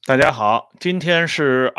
大家好，今天是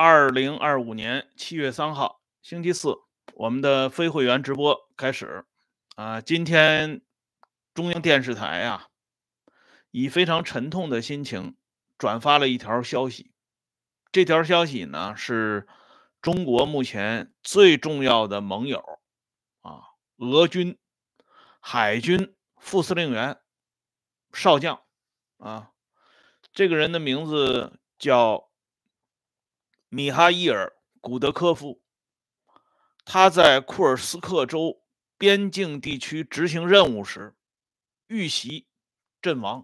2025年7月3号，星期四，我们的非会员直播开始。今天中央电视台以非常沉痛的心情转发了一条消息。这条消息呢是中国目前最重要的盟友啊，俄军海军副司令员少将啊，这个人的名字叫米哈伊尔·古德科夫，他在库尔斯克州边境地区执行任务时遇袭阵亡。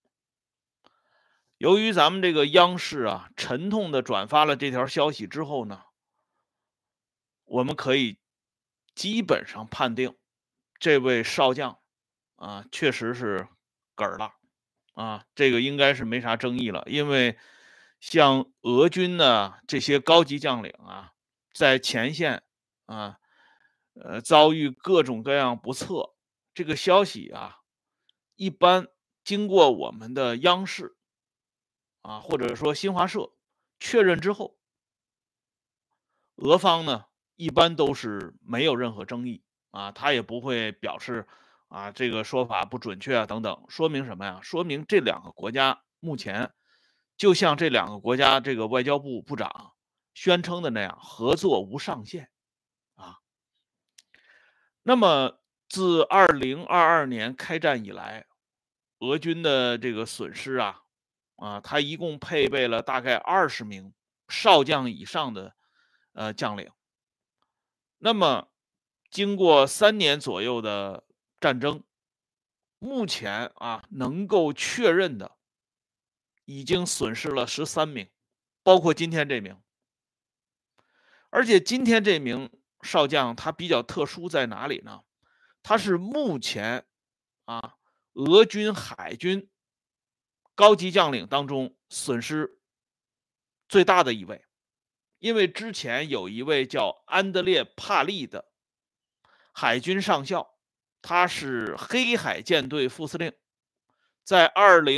由于咱们这个央视沉痛的转发了这条消息之后呢，我们可以基本上判定这位少将确实是嗝儿了这个应该是没啥争议了，因为像俄军的这些高级将领在前线啊，遭遇各种各样不测，这个消息一般经过我们的央视或者说新华社确认之后，俄方呢一般都是没有任何争议他也不会表示这个说法不准确等等，说明什么呀？说明这两个国家目前就像这两个国家这个外交部部长宣称的那样，合作无上限啊。那么自2022年开战以来，俄军的这个损失他一共配备了大概20名少将以上的将领。那么经过3年左右的战争，目前能够确认的已经损失了13名，包括今天这名。而且今天这名少将他比较特殊在哪里呢？他是目前俄军海军高级将领当中损失最大的一位，因为之前有一位叫安德烈·帕利的海军上校，他是黑海舰队副司令，在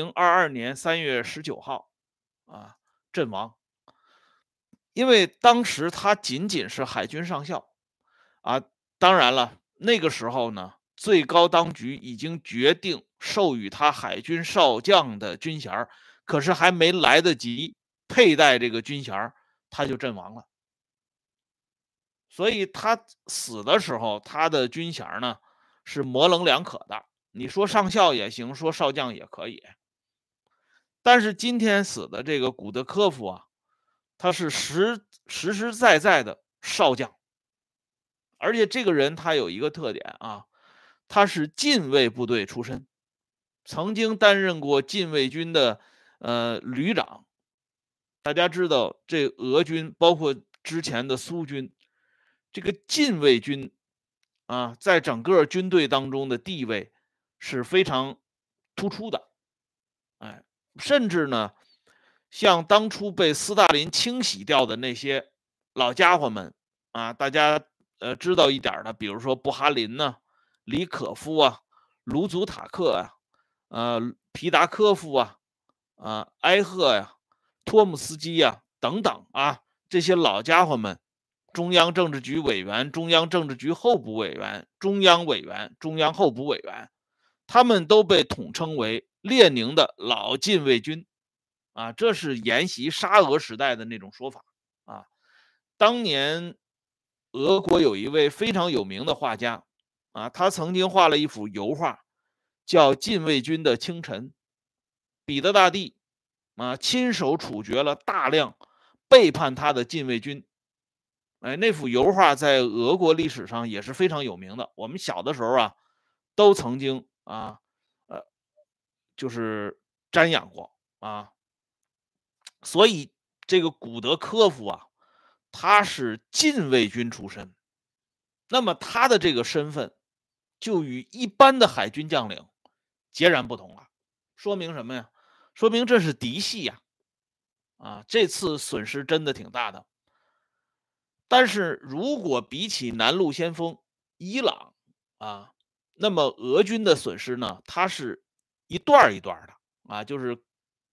2022年3月19号阵亡。因为当时他仅仅是海军上校当然了，那个时候呢，最高当局已经决定授予他海军少将的军衔，可是还没来得及佩戴这个军衔，他就阵亡了。所以他死的时候，他的军衔呢是模棱两可的。你说上校也行，说少将也可以。但是今天死的这个古德科夫他是实实在在的少将，而且这个人他有一个特点他是近卫部队出身，曾经担任过禁卫军的旅长。大家知道，这俄军包括之前的苏军，这个禁卫军在整个军队当中的地位是非常突出的。甚至呢，像当初被斯大林清洗掉的那些老家伙们大家知道一点的，比如说布哈林李可夫卢祖塔克皮达科夫埃赫托姆斯基等等这些老家伙们，中央政治局委员、中央政治局候补委员、中央委员、中央候补委员，他们都被统称为列宁的老禁卫军这是沿袭沙俄时代的那种说法当年俄国有一位非常有名的画家他曾经画了一幅油画，叫《禁卫军的清晨》。彼得大帝亲手处决了大量背叛他的禁卫军。那幅油画在俄国历史上也是非常有名的。我们小的时候都曾经就是瞻仰过所以这个古德科夫他是禁卫军出身，那么他的这个身份就与一般的海军将领截然不同了。说明什么呀？说明这是嫡系这次损失真的挺大的。但是如果比起南路先锋伊朗那么俄军的损失呢，它是一段一段的就是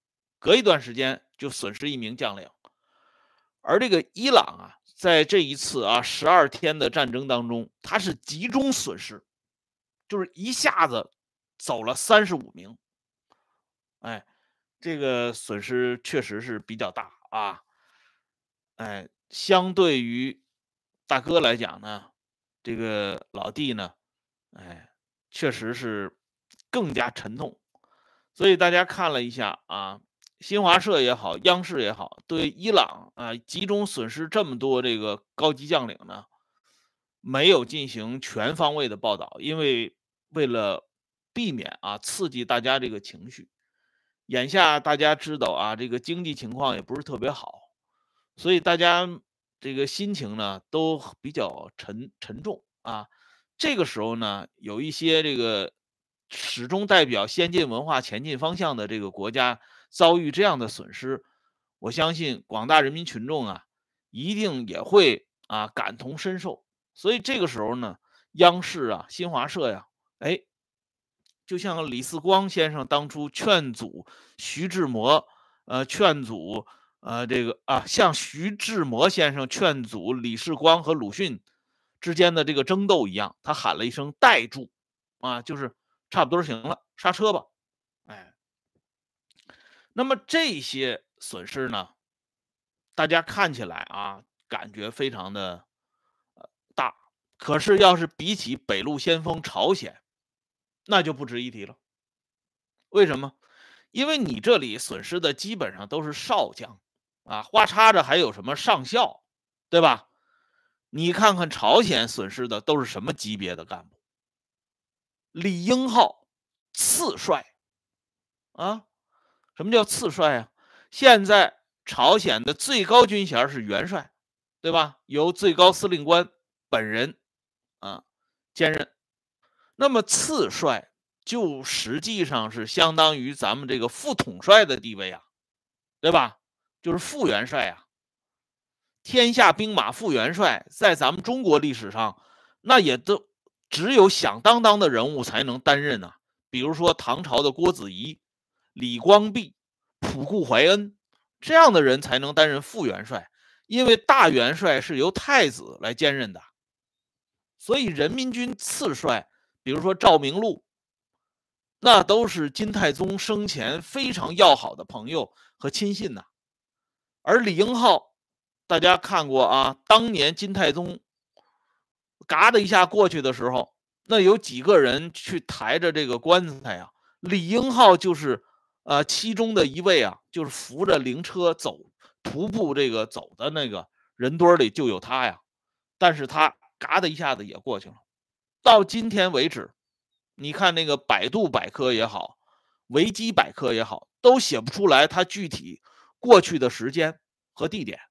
隔一段时间就损失一名将领。而这个伊朗啊，在这一次啊12天的战争当中，它是集中损失，就是一下子走了35名。哎，这个损失确实是比较大啊。哎，相对于大哥来讲呢，这个老弟呢，哎，确实是更加沉痛。所以大家看了一下啊，新华社也好，央视也好，对伊朗啊集中损失这么多这个高级将领呢，没有进行全方位的报道，因为为了避免啊刺激大家这个情绪。眼下大家知道啊，这个经济情况也不是特别好，所以大家这个心情呢都比较沉重啊。这个时候呢，有一些这个始终代表先进文化前进方向的这个国家遭遇这样的损失，我相信广大人民群众啊，一定也会啊感同身受。所以这个时候呢，央视啊、新华社呀，哎，就像李四光先生当初劝阻徐志摩，劝阻这个啊，像徐志摩先生劝阻李世光和鲁迅之间的这个争斗一样，他喊了一声"代住"，啊，就是差不多行了，刹车吧。哎，那么这些损失呢，大家看起来啊，感觉非常的大，可是要是比起北路先锋朝鲜，那就不值一提了。为什么？因为你这里损失的基本上都是少将啊，花叉着还有什么上校，对吧？你看看朝鲜损失的都是什么级别的干部？李英浩，次帅啊？什么叫次帅啊？现在朝鲜的最高军衔是元帅，对吧？由最高司令官本人啊兼任。那么次帅就实际上是相当于咱们这个副统帅的地位啊，对吧？就是副元帅啊。天下兵马副元帅在咱们中国历史上，那也都只有响当当的人物才能担任啊。比如说唐朝的郭子仪、李光弼、仆固怀恩这样的人才能担任副元帅，因为大元帅是由太子来兼任的。所以人民军次帅，比如说赵明禄，那都是金太宗生前非常要好的朋友和亲信呐。而李英浩，大家看过啊，当年金太宗嘎的一下过去的时候，那有几个人去抬着这个棺材呀？李英浩就是其中的一位啊，就是扶着灵车走徒步这个走的那个人堆里就有他呀。但是他嘎的一下子也过去了。到今天为止，你看那个百度百科也好，维基百科也好，都写不出来他具体过去的时间和地点。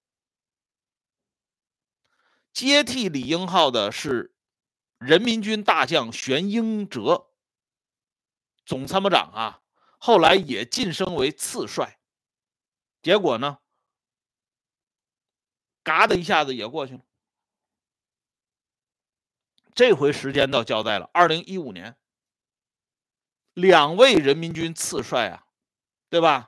接替李英浩的是人民军大将玄英哲，总参谋长啊，后来也晋升为次帅。结果呢，嘎的一下子也过去了。这回时间到交代了，2015年，两位人民军次帅啊，对吧？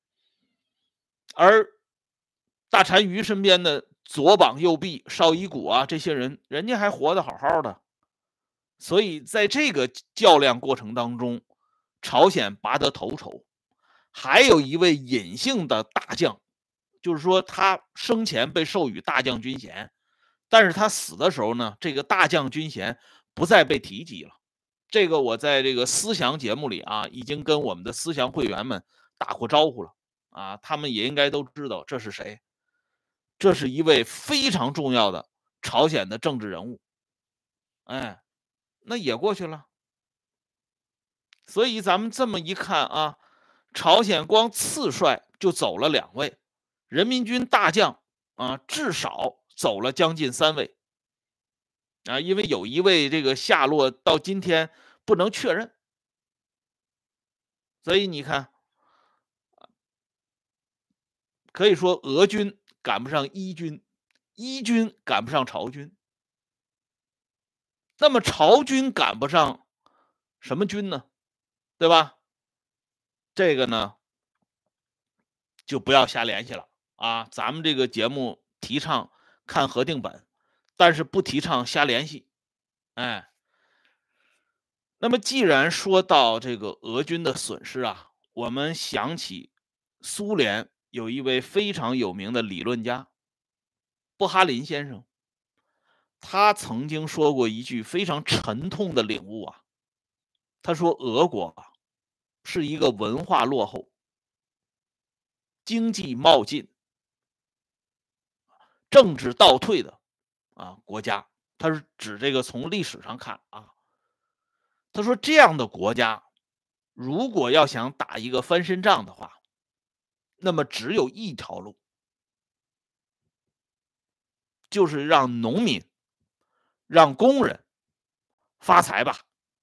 而大单于身边的左膀右臂邵伊谷啊，这些人，人家还活得好好的。所以在这个较量过程当中，朝鲜拔得头筹。还有一位隐性的大将，就是说他生前被授予大将军衔，但是他死的时候呢，这个大将军衔不再被提及了。这个我在这个思想节目里啊，已经跟我们的思想会员们打过招呼了啊，他们也应该都知道这是谁。这是一位非常重要的朝鲜的政治人物，哎，那也过去了。所以咱们这么一看啊，朝鲜光次帅就走了2位，人民军大将啊至少走了将近3位啊，因为有一位这个下落到今天不能确认。所以你看，可以说俄军赶不上伊军，伊军赶不上朝军，那么朝军赶不上什么军呢？对吧？这个呢， 就不要瞎联系了啊。咱们这个节目提倡看核定本，但是不提倡瞎联系。哎，那么既然说到这个俄军的损失啊，我们想起苏联有一位非常有名的理论家布哈林先生，他曾经说过一句非常沉痛的领悟啊，他说俄国啊是一个文化落后、经济冒进、政治倒退的国家。他是指这个从历史上看啊，他说这样的国家如果要想打一个翻身仗的话，那么只有一条路，就是让农民、让工人发财吧。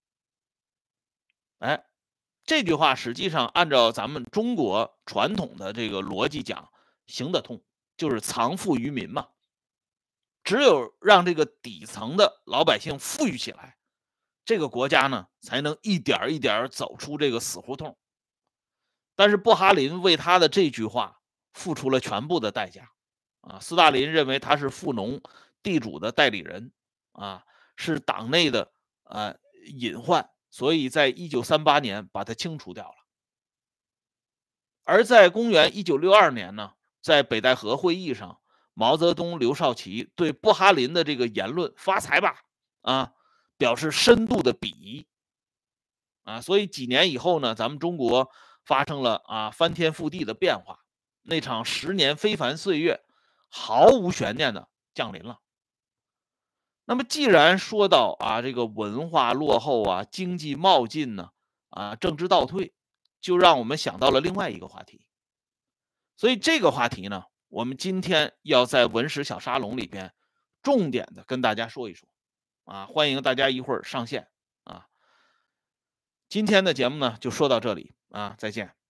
哎，这句话实际上按照咱们中国传统的这个逻辑讲，行得通，就是藏富于民嘛。只有让这个底层的老百姓富裕起来，这个国家呢才能一点一点走出这个死胡同。但是布哈林为他的这句话付出了全部的代价啊！斯大林认为他是富农地主的代理人啊，是党内的隐患，所以在1938年把他清除掉了。而在公元1962年呢，在北戴河会议上，毛泽东、刘少奇对布哈林的这个言论“发财吧”表示深度的鄙夷啊。所以几年以后呢，咱们中国发生了翻天覆地的变化，那场10年非凡岁月毫无悬念的降临了。那么既然说到这个文化落后经济冒进呢政治倒退，就让我们想到了另外一个话题。所以这个话题呢，我们今天要在文史小沙龙里边重点的跟大家说一说欢迎大家一会儿上线啊。今天的节目呢就说到这里再见。